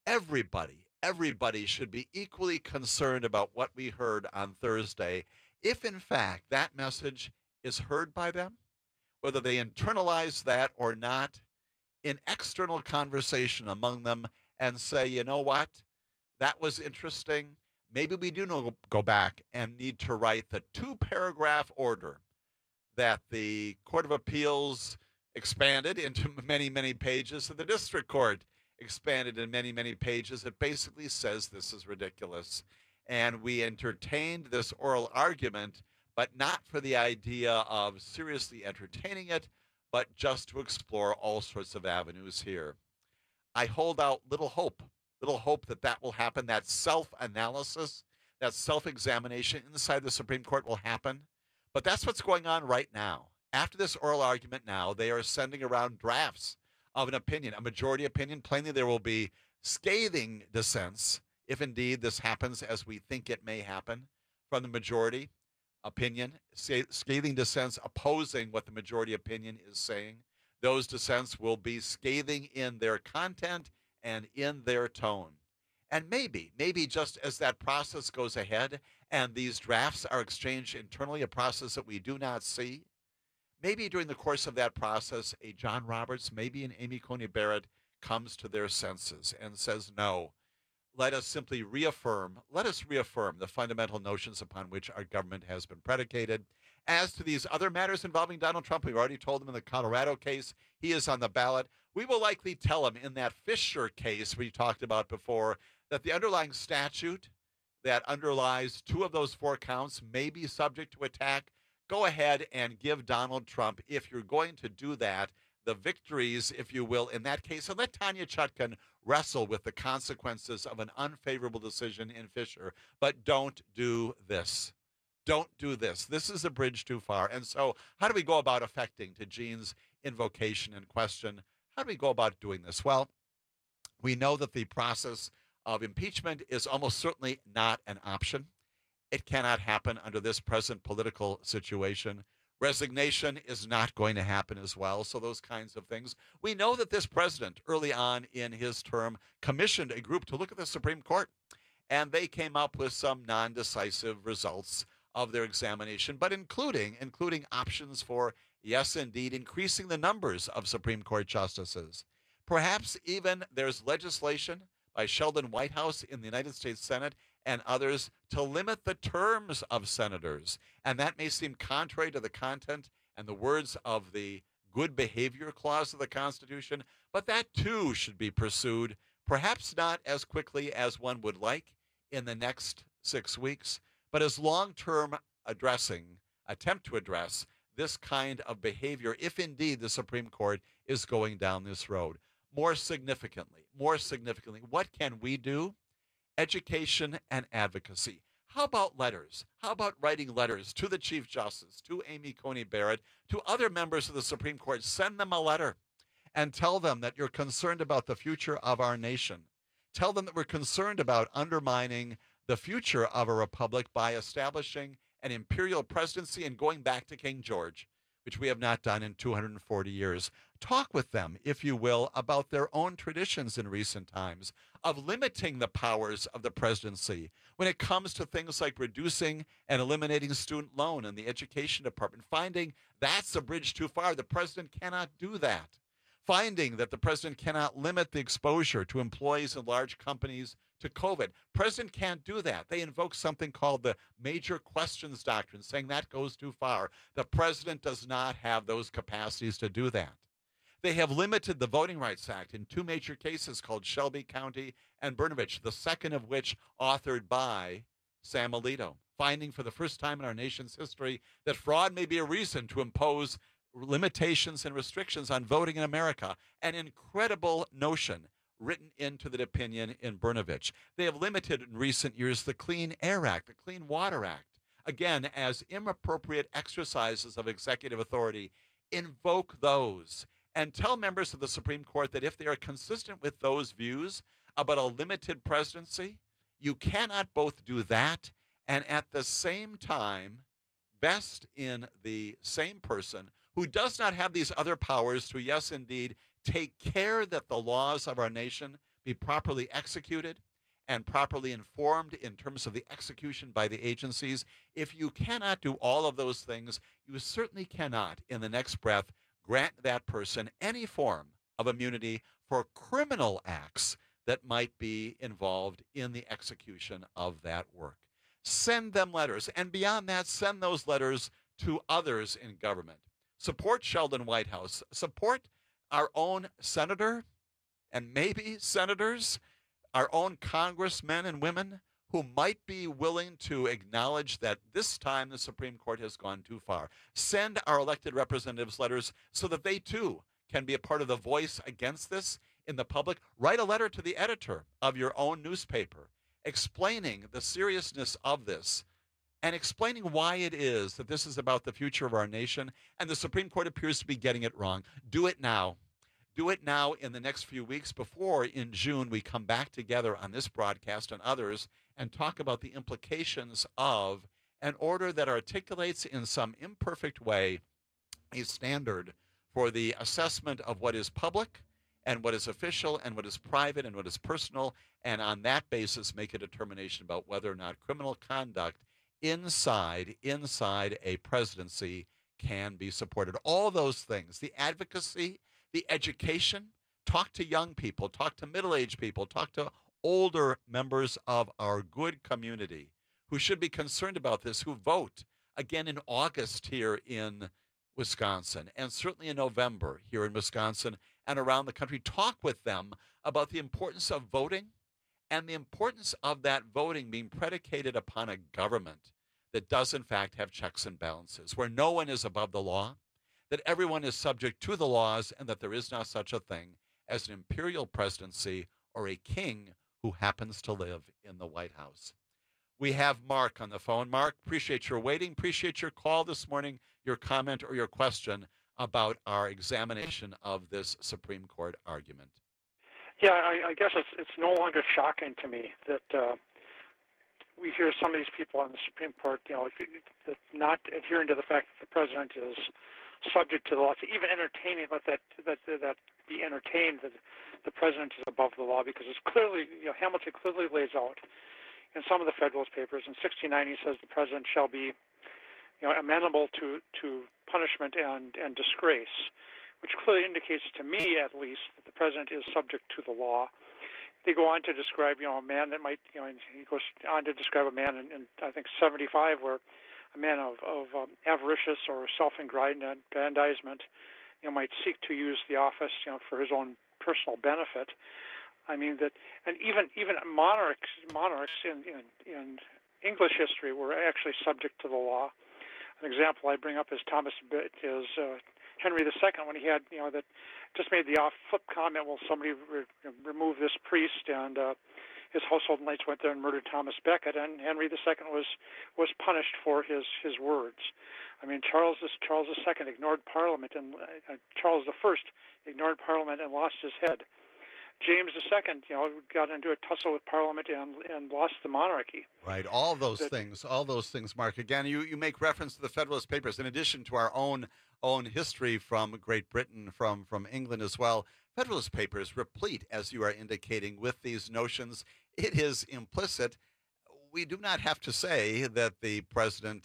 Everybody should be equally concerned about what we heard on Thursday, if in fact that message is heard by them, whether they internalize that or not, in external conversation among them, and say, you know what, that was interesting. Maybe we do go back and need to write the 2-paragraph order that the Court of Appeals expanded into many, many pages, and the district court expanded in many, many pages. It basically says this is ridiculous. And we entertained this oral argument, but not for the idea of seriously entertaining it, but just to explore all sorts of avenues here. I hold out little hope that will happen, that self-analysis, that self-examination inside the Supreme Court will happen. But that's what's going on right now. After this oral argument now, they are sending around drafts of an opinion, a majority opinion. Plainly, there will be scathing dissents if indeed this happens as we think it may happen from the majority. opinion, scathing dissents opposing what the majority opinion is saying. Those dissents will be scathing in their content and in their tone. And maybe just as that process goes ahead and these drafts are exchanged internally, a process that we do not see, maybe during the course of that process, a John Roberts, maybe an Amy Coney Barrett comes to their senses and says, no, let us reaffirm the fundamental notions upon which our government has been predicated. As to these other matters involving Donald Trump, we've already told him in the Colorado case, he is on the ballot. We will likely tell him in that Fisher case we talked about before that the underlying statute that underlies 2 of those 4 counts may be subject to attack. Go ahead and give Donald Trump, if you're going to do that, the victories, if you will, in that case, and let Tanya Chutkan wrestle with the consequences of an unfavorable decision in Fisher. But don't do this. Don't do this. This is a bridge too far. And so how do we go about affecting, to Gene's invocation and question, how do we go about doing this? Well, we know that the process of impeachment is almost certainly not an option. It cannot happen under this present political situation. Resignation is not going to happen as well. So those kinds of things. We know that this president early on in his term commissioned a group to look at the Supreme Court, and they came up with some non-decisive results of their examination, but including options for, yes, indeed, increasing the numbers of Supreme Court justices. Perhaps even there's legislation by Sheldon Whitehouse in the United States Senate and others to limit the terms of senators. And that may seem contrary to the content and the words of the good behavior clause of the Constitution, but that too should be pursued, perhaps not as quickly as one would like in the next 6 weeks, but as long-term attempt to address this kind of behavior, if indeed the Supreme Court is going down this road. More significantly, what can we do? Education and advocacy. How about letters? How about writing letters to the Chief Justice, to Amy Coney Barrett, to other members of the Supreme Court? Send them a letter and tell them that you're concerned about the future of our nation. Tell them that we're concerned about undermining the future of a republic by establishing an imperial presidency and going back to King George, which we have not done in 240 years. Talk with them, if you will, about their own traditions in recent times of limiting the powers of the presidency when it comes to things like reducing and eliminating student loan in the education department, finding that's a bridge too far. The president cannot do that. Finding that the president cannot limit the exposure to employees in large companies to COVID. President can't do that. They invoke something called the major questions doctrine, saying that goes too far. The president does not have those capacities to do that. They have limited the Voting Rights Act in 2 major cases called Shelby County and Brnovich, the second of which authored by Sam Alito, finding for the first time in our nation's history that fraud may be a reason to impose limitations and restrictions on voting in America. An incredible notion written into the opinion in Brnovich. They have limited in recent years the Clean Air Act, the Clean Water Act, again, as inappropriate exercises of executive authority. Invoke those and tell members of the Supreme Court that if they are consistent with those views about a limited presidency, you cannot both do that and at the same time vest in the same person who does not have these other powers to, yes, indeed, take care that the laws of our nation be properly executed and properly informed in terms of the execution by the agencies. If you cannot do all of those things, you certainly cannot, in the next breath, grant that person any form of immunity for criminal acts that might be involved in the execution of that work. Send them letters, and beyond that, send those letters to others in government. Support Sheldon Whitehouse. Support our own senator and maybe senators, our own congressmen and women who might be willing to acknowledge that this time the Supreme Court has gone too far. Send our elected representatives letters so that they too can be a part of the voice against this in the public. Write a letter to the editor of your own newspaper explaining the seriousness of this and explaining why it is that this is about the future of our nation and the Supreme Court appears to be getting it wrong. Do it now. Do it now in the next few weeks before in June we come back together on this broadcast and others and talk about the implications of an order that articulates in some imperfect way a standard for the assessment of what is public and what is official and what is private and what is personal, and on that basis make a determination about whether or not criminal conduct inside a presidency can be supported. All those things, the advocacy, the education, talk to young people, talk to middle-aged people, talk to older members of our good community who should be concerned about this, who vote again in August here in Wisconsin, and certainly in November here in Wisconsin and around the country. Talk with them about the importance of voting and the importance of that voting being predicated upon a government that does in fact have checks and balances, where no one is above the law, that everyone is subject to the laws, and that there is not such a thing as an imperial presidency or a king who happens to live in the White House. We have Mark on the phone. Mark, appreciate your waiting, appreciate your call this morning, your comment or your question about our examination of this Supreme Court argument. Yeah, I guess it's no longer shocking to me that we hear some of these people on the Supreme Court, that not adhering to the fact that the president is subject to the law, to even entertaining, let that be entertained, that the president is above the law, because it's clearly, Hamilton clearly lays out in some of the Federalist Papers. In 69, he says the president shall be, amenable to punishment and disgrace, which clearly indicates to me, at least, that the president is subject to the law. They go on to describe, a man that might, and he goes on to describe a man in I think 75, where a man of avaricious or self-aggrandizement, might seek to use the office, for his own personal benefit. I mean that, and even monarchs in English history were actually subject to the law. An example I bring up is Henry II, when he had, that just made the off-flip comment, well, somebody remove this priest, and his household knights went there and murdered Thomas Becket, and Henry II was punished for his words. I mean, Charles II ignored Parliament, and Charles I ignored Parliament and lost his head. James II, got into a tussle with Parliament and lost the monarchy. Right, all those things, Mark. Again, you make reference to the Federalist Papers, in addition to our own history from Great Britain, from England as well. Federalist Papers replete, as you are indicating, with these notions. It is implicit. We do not have to say that the president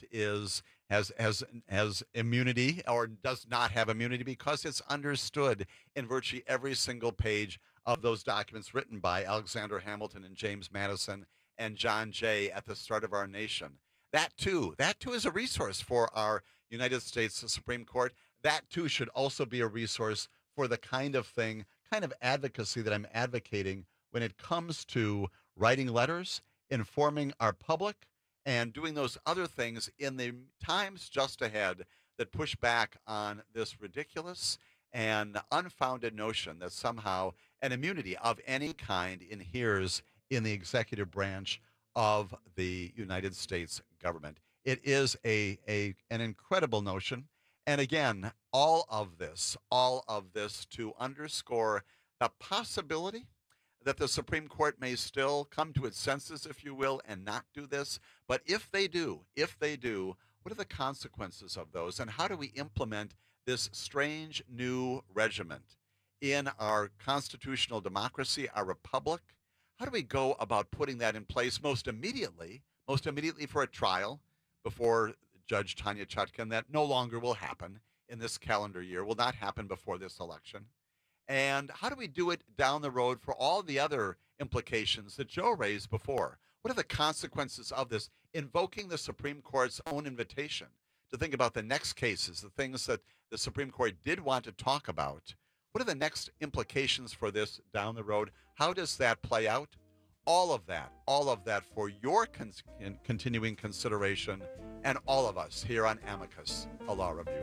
has immunity or does not have immunity, because it's understood in virtually every single page of those documents written by Alexander Hamilton and James Madison and John Jay at the start of our nation. That too is a resource for our United States Supreme Court. That too should also be a resource for the kind of advocacy that I'm advocating when it comes to writing letters, informing our public, and doing those other things in the times just ahead that push back on this ridiculous and unfounded notion that somehow an immunity of any kind inheres in the executive branch of the United States government. It is an incredible notion. And again, all of this to underscore the possibility that the Supreme Court may still come to its senses, if you will, and not do this. But if they do, what are the consequences of those? And how do we implement this strange new regiment in our constitutional democracy, our republic? How do we go about putting that in place most immediately for a trial before Judge Tanya Chutkan that no longer will happen in this calendar year, will not happen before this election? And how do we do it down the road for all the other implications that Joe raised before? What are the consequences of this? Invoking the Supreme Court's own invitation to think about the next cases, the things that the Supreme Court did want to talk about. What are the next implications for this down the road? How does that play out? All of that for your continuing consideration, and all of us here on Amicus, a Law Review.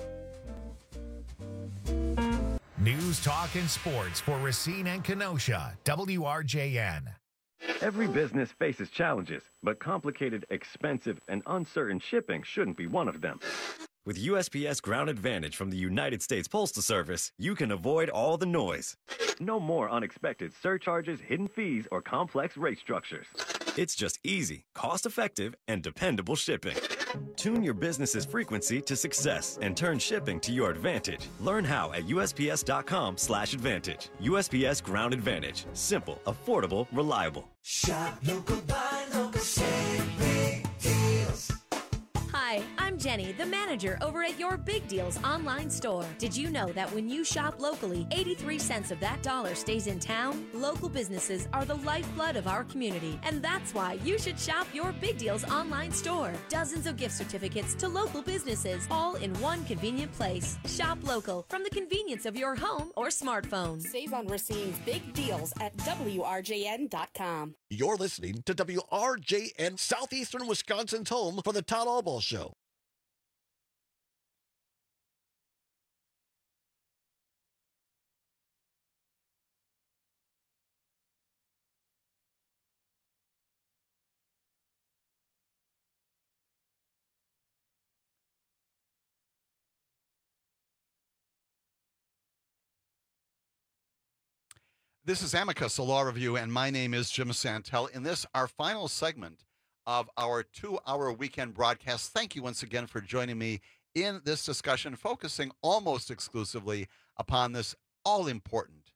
News, talk, and sports for Racine and Kenosha, WRJN. Every business faces challenges, but complicated, expensive, and uncertain shipping shouldn't be one of them. With USPS Ground Advantage from the United States Postal Service, you can avoid all the noise. No more unexpected surcharges, hidden fees, or complex rate structures. It's just easy, cost-effective, and dependable shipping. Tune your business's frequency to success and turn shipping to your advantage. Learn how at USPS.com/advantage. USPS Ground Advantage. Simple, affordable, reliable. Shop local, buy local, save big deals. Hi, I'm Jenny, the manager over at Your Big Deals online store. Did you know that when you shop locally, 83 cents of that dollar stays in town? Local businesses are the lifeblood of our community, and that's why you should shop Your Big Deals online store. Dozens of gift certificates to local businesses, all in one convenient place. Shop local from the convenience of your home or smartphone. Save on Racine's big deals at WRJN.com. You're listening to WRJN, Southeastern Wisconsin's home for the Todd Albaugh Show. This is Amicus, a law review, and my name is Jim Santel. In this, our final segment of our 2-hour weekend broadcast, thank you once again for joining me in this discussion, focusing almost exclusively upon this all-important,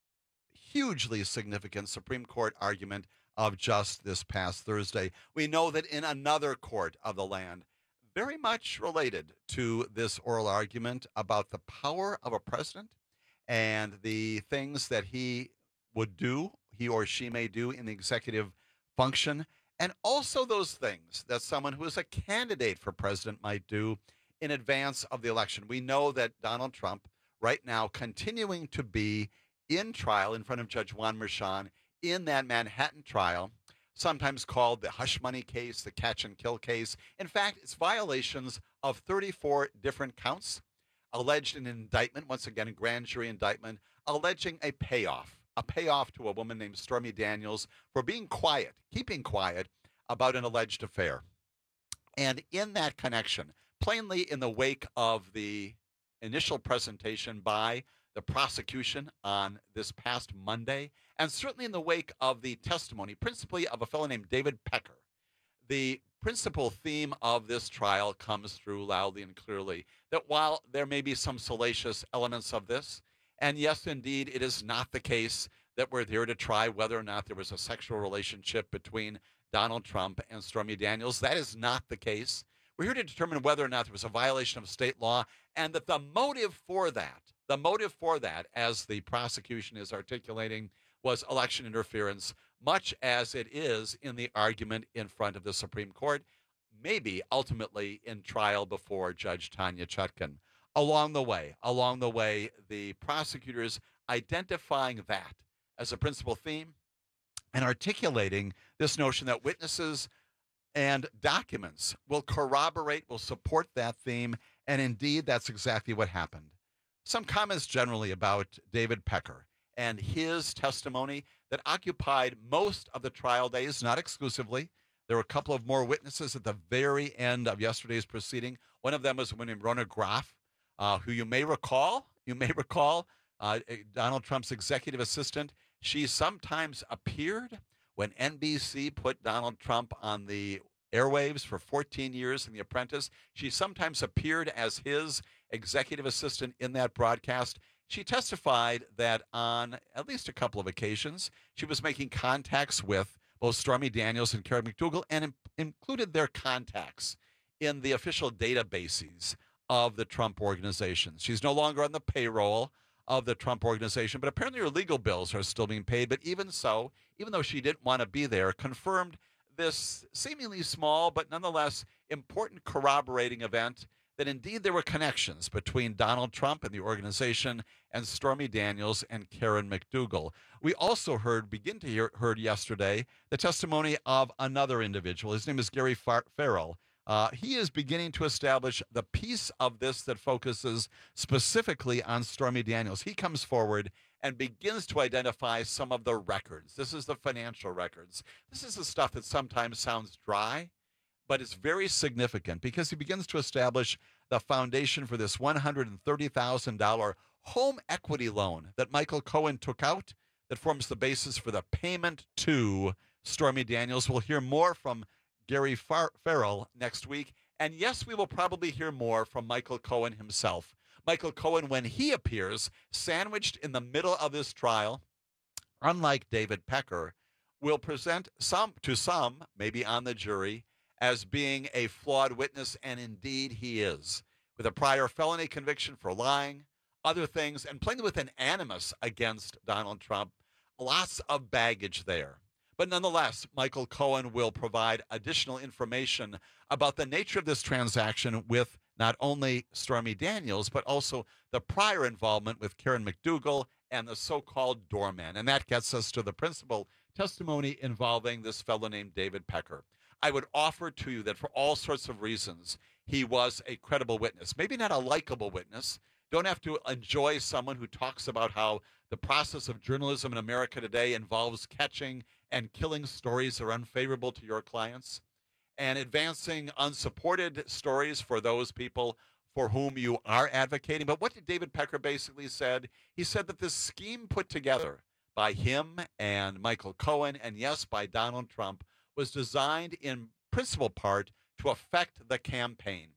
hugely significant Supreme Court argument of just this past Thursday. We know that in another court of the land, very much related to this oral argument about the power of a president and the things that he would do, he or she may do in the executive function, and also those things that someone who is a candidate for president might do in advance of the election. We know that Donald Trump, right now, continuing to be in trial in front of Judge Juan Merchan in that Manhattan trial, sometimes called the hush money case, the catch and kill case. In fact, it's violations of 34 different counts alleged in an indictment, once again, a grand jury indictment, alleging a payoff to a woman named Stormy Daniels for being quiet, keeping quiet about an alleged affair. And in that connection, plainly in the wake of the initial presentation by the prosecution on this past Monday, and certainly in the wake of the testimony, principally of a fellow named David Pecker, the principal theme of this trial comes through loudly and clearly that while there may be some salacious elements of this, and yes, indeed, it is not the case that we're here to try whether or not there was a sexual relationship between Donald Trump and Stormy Daniels. That is not the case. We're here to determine whether or not there was a violation of state law, and that the motive for that, as the prosecution is articulating, was election interference, much as it is in the argument in front of the Supreme Court, maybe ultimately in trial before Judge Tanya Chutkan. Along the way, the prosecutors identifying that as a principal theme and articulating this notion that witnesses and documents will corroborate, will support that theme, and indeed that's exactly what happened. Some comments generally about David Pecker and his testimony that occupied most of the trial days, not exclusively. There were a couple of more witnesses at the very end of yesterday's proceeding. One of them was a woman named Rona Graff, who you may recall, Donald Trump's executive assistant. She sometimes appeared when NBC put Donald Trump on the airwaves for 14 years in The Apprentice. She sometimes appeared as his executive assistant in that broadcast. She testified that on at least a couple of occasions, she was making contacts with both Stormy Daniels and Karen McDougal, and included their contacts in the official databases of the Trump organization. She's no longer on the payroll of the Trump organization, but apparently her legal bills are still being paid. But even so, even though she didn't want to be there, confirmed this seemingly small but nonetheless important corroborating event that indeed there were connections between Donald Trump and the organization and Stormy Daniels and Karen McDougal. We also heard yesterday the testimony of another individual. His name is Gary Farrell. He is beginning to establish the piece of this that focuses specifically on Stormy Daniels. He comes forward and begins to identify some of the records. This is the financial records. This is the stuff that sometimes sounds dry, but it's very significant because he begins to establish the foundation for this $130,000 home equity loan that Michael Cohen took out that forms the basis for the payment to Stormy Daniels. We'll hear more from Gary Farrell next week, And yes, we will probably hear more from Michael Cohen himself. Michael Cohen, when he appears, sandwiched in the middle of this trial, unlike David Pecker, will present some, maybe on the jury, as being a flawed witness, and indeed he is, with a prior felony conviction for lying, other things, and playing with an animus against Donald Trump. Lots of baggage there. But nonetheless, Michael Cohen will provide additional information about the nature of this transaction with not only Stormy Daniels, but also the prior involvement with Karen McDougal and the so-called doorman. And that gets us to the principal testimony involving this fellow named David Pecker. I would offer to you that for all sorts of reasons, he was a credible witness. Maybe not a likable witness. Don't have to enjoy someone who talks about how the process of journalism in America today involves catching and killing stories that are unfavorable to your clients and advancing unsupported stories for those people for whom you are advocating. But what did David Pecker basically said? He said that this scheme put together by him and Michael Cohen, and yes, by Donald Trump, was designed in principal part to affect the campaign.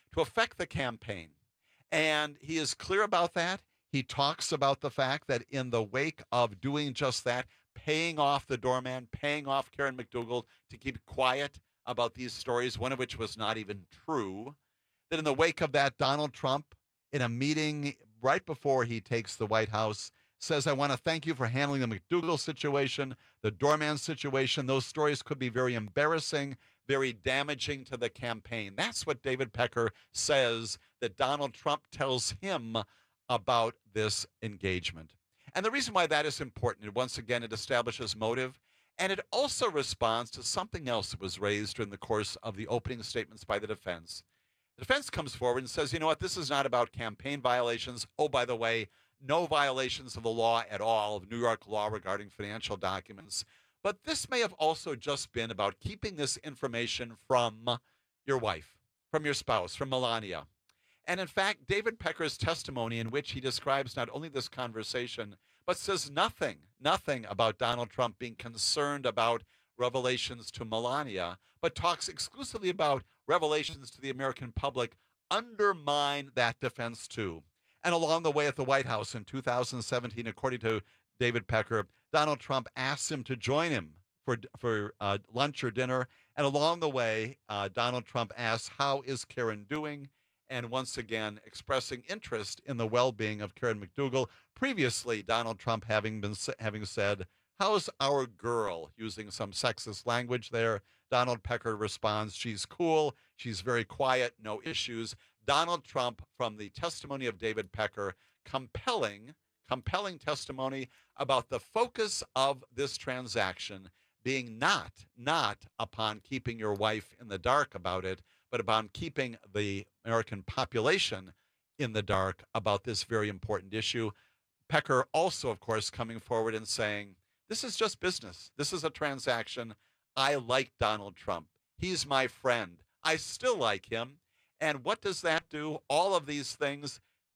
And he is clear about that. He talks about the fact that in the wake of doing just that, paying off the doorman, paying off Karen McDougal to keep quiet about these stories, one of which was not even true, that in the wake of that, Donald Trump, in a meeting right before he takes the White House, says, I want to thank you for handling the McDougal situation, the doorman situation. Those stories could be very embarrassing, very damaging to the campaign. That's what David Pecker says that Donald Trump tells him about this engagement. And the reason why that is important, once again, it establishes motive, and it also responds to something else that was raised during the course of the opening statements by the defense. The defense comes forward and says, you know what, this is not about campaign violations. Oh, by the way, no violations of the law at all, of New York law regarding financial documents. But this may have also just been about keeping this information from your wife, from your spouse, from Melania. And in fact, David Pecker's testimony, in which he describes not only this conversation, but says nothing about Donald Trump being concerned about revelations to Melania, but talks exclusively about revelations to the American public, undermine that defense too. And along the way at the White House in 2017, according to David Pecker, Donald Trump asked him to join him for lunch or dinner. And along the way, Donald Trump asks, how is Karen doing? And once again, expressing interest in the well-being of Karen McDougal. Previously, Donald Trump having said, how's our girl? Using some sexist language there. Donald Pecker responds, she's cool, she's very quiet, no issues. Donald Trump, from the testimony of David Pecker, compelling testimony about the focus of this transaction being not upon keeping your wife in the dark about it, but about keeping the American population in the dark about this very important issue. Pecker also, of course, coming forward and saying, this is just business. This is a transaction. I like Donald Trump. He's my friend. I still like him. And what does that do? All of these things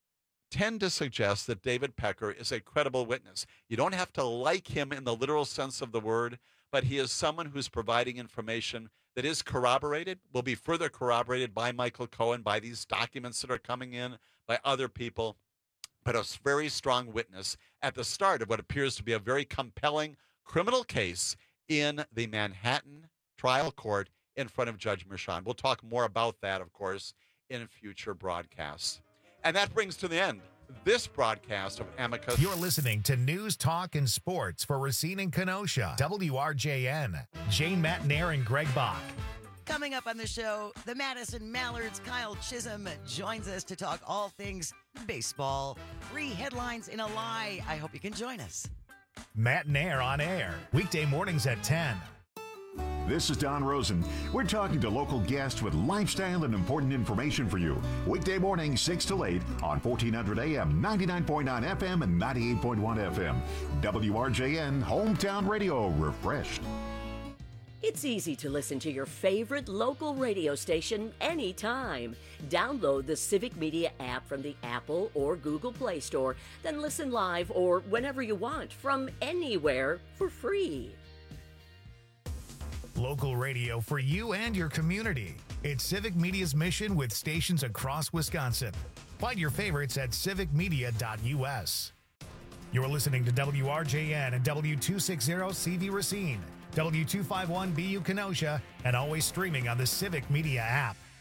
tend to suggest that David Pecker is a credible witness. You don't have to like him in the literal sense of the word, but he is someone who's providing information that is corroborated, will be further corroborated by Michael Cohen, by these documents that are coming in, by other people, but a very strong witness at the start of what appears to be a very compelling criminal case in the Manhattan trial court in front of Judge Merchan. We'll talk more about that, of course, in future broadcasts. And that brings to the end this broadcast of Amicus. You're listening to News, Talk, and Sports for Racine and Kenosha. WRJN. Jane Matnair and Greg Bach. Coming up on the show, the Madison Mallards' Kyle Chisholm joins us to talk all things baseball. 3 headlines in a lie. I hope you can join us. Matnair on air. Weekday mornings at 10. This is Don Rosen. We're talking to local guests with lifestyle and important information for you. Weekday morning, 6 to 8 on 1400 AM, 99.9 FM, and 98.1 FM. WRJN Hometown Radio, refreshed. It's easy to listen to your favorite local radio station anytime. Download the Civic Media app from the Apple or Google Play Store, then listen live or whenever you want from anywhere for free. Local radio for you and your community. It's Civic Media's mission with stations across Wisconsin. Find your favorites at civicmedia.us. You're listening to WRJN and W260CV Racine, W251BU Kenosha, and always streaming on the Civic Media app.